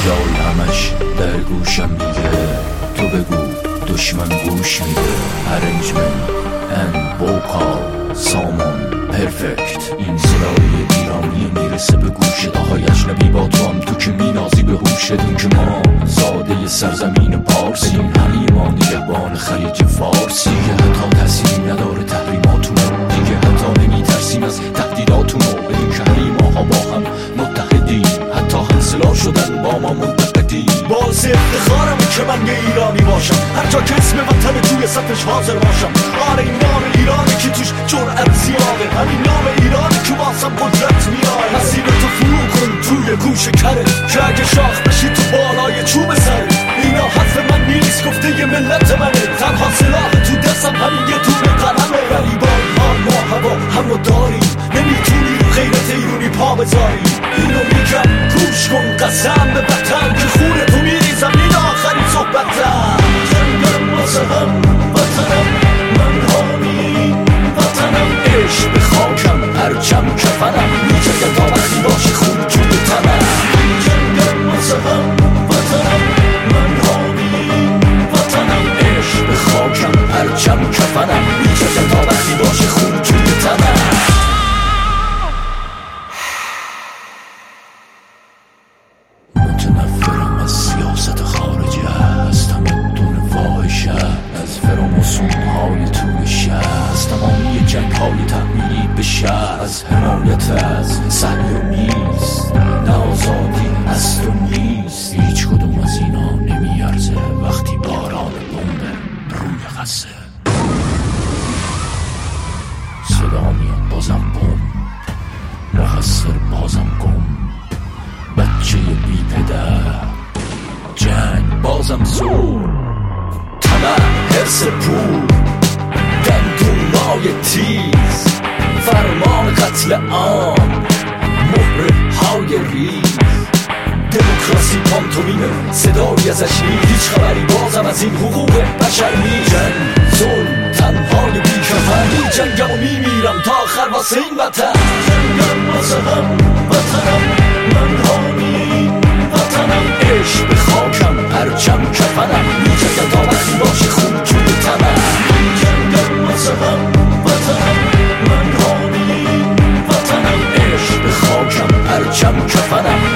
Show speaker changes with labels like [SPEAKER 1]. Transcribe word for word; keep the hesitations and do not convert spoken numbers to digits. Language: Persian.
[SPEAKER 1] صدای همش در گوشم میده، تو بگو دشمن گوش میده. ارنجمنت and vocal سامان پرفکت. این صدای ایرانی میرسه به گوشت. آهای اجنبی با تو هم تو که مینازی به هوشت. این که ما زاده سرزمین پارسی، همه ما نگهبان خلیج فارسی. که حتی تأثیری نداره تحریماتونو، دیگه حتی نمیترسیم از تهدیداتونو. بدین شهری ماها با هم متحدیم، حتی همسلا شدن با ما منتقدیم.
[SPEAKER 2] باعث افتخارمه که من یه ایرانی باشم، حتی که اسم وطن توی صفش حاضر باشم. آره این نام ایرانی که توش جرأت زیاده، همین نام ایرانی که واسم قدرت میاره. مسیرتو فرو کن توی گوش کرت، که اگه شاخ بشی تو بالای چوب سرت. اینا حرف من نیست، گفته یه ملت منه. تنها سلاح تو دستم همین یه دونه قلمه. ولی با حال ما هوا همو داریم، نمیتونی رو غیرت ایرونی پا بذاری. اینو میگم گوش کن، قسم به وطن که خونه تو میریزم. این آخرین صحبتم. جنگم واسه هم وطنم، من حامی وطنم. عشق به خاکم، پرچم کفنم، میجنگم تا وقتی باشه خون توی تنم. جنگم واسه هم وطنم، من حامی وطنم. عشق به خاکم، پرچم کفنم، میجنگم تا وقتی باشه خون توی تنم.
[SPEAKER 1] متنفرم از سیاست خارجه، از تمدن فاحشه، از فراموسونهای توی شهر، از تمامی جنگ‌های تحمیلی به شهر، از حمایت از صهیونیست. نه آزادی هست و نیست، هیچ کدوم از اینا نمیارزه وقتی باران بمب روی قصه. صدا میاد بازم بم، مقصر بازم گم، بچه بی پدر، جنگ بازم زور، طمع حرص پول، دندونای تیز، فرمان قتل عام، مهره های ریز. دموکراسی پانتومینه، صدایی ازش نی، هیچ خبری بازم از این حقوق بشر نی. جنگ ظلم تنهای بی کفن، می جنگم و می میرم تا آخر واسه این وطن.
[SPEAKER 2] جنگم واسه هم وطنم، من حامی وطنم.
[SPEAKER 1] عشق به خاکم، پرچم کفنم، می جنگم تا وقتی باشه خون توی تنم.
[SPEAKER 2] جنگم واسه هم وطنم، من حامی وطنم.
[SPEAKER 1] عشق به خاکم، پرچم کفنم،